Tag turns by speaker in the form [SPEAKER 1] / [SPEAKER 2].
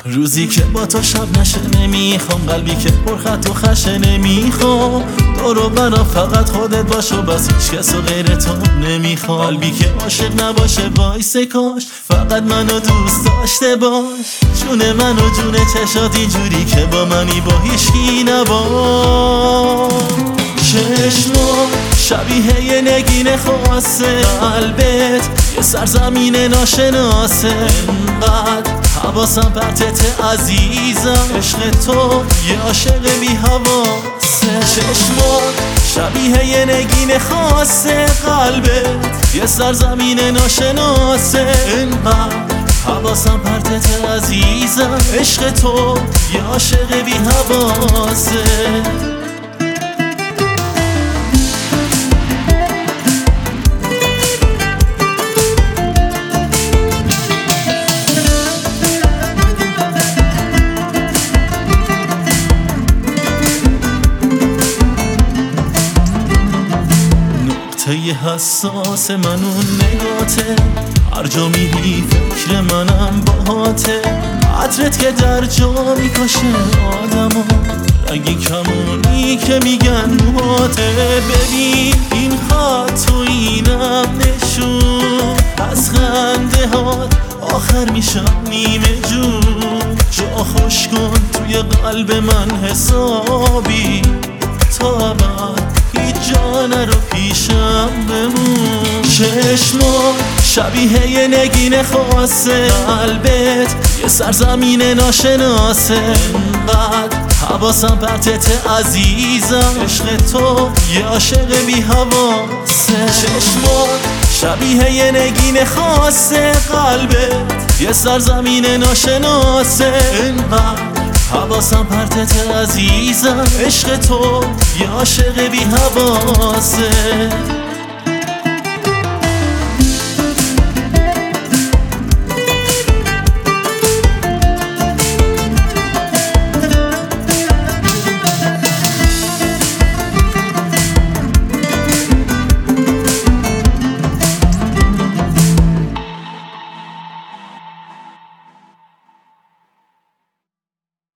[SPEAKER 1] روزی که با تو شب نشه نمیخوام، قلبی که پرخط و خشه نمیخوام، دورو برا فقط خودت باش و بس هیچ کس و غیر تو نمیخوام. قلبی که عاشق نباشه وایسه کاش فقط منو دوست داشته باش، جون من و جون چشات اینجوری که با منی با هیچکی نباش. چشما شبیه یه نگین خاصه، قلبت یه سرزمین ناشناسه، انقدر حواسم پرتت عزیزم، عشق تو یه عاشق بی حواسه. چشما شبیه یه نگین خاصه، قلبت یه سرزمین ناشناسه، انقدر حواسم پرتت عزیزم، عشق تو یه عاشق بی حواسه. یه حساس من اون نگاته، هر جا میری فکر منم باهاته، عطرت که در جا میکشه آدمو، رنگی کمونی که میگن موهاته. ببین این خط و اینم نشون، از خنده هات آخر میشم نیمه جون، جا خوش کن توی قلب من حسابی، تا بعد هیچ جا نرو پیشم بمون. چشما شبیه یه نگین خاصه، قلبت یه سرزمین ناشناسه، انقدر حواسم پرتت عزیزم، عشق تو یه عاشق بی حواسه. چشما شبیه یه نگین خاصه، قلبت یه سرزمین ناشناسه، انقدر حواسم پرتت عزیزم، عشق تو یه عاشق بی حواسه.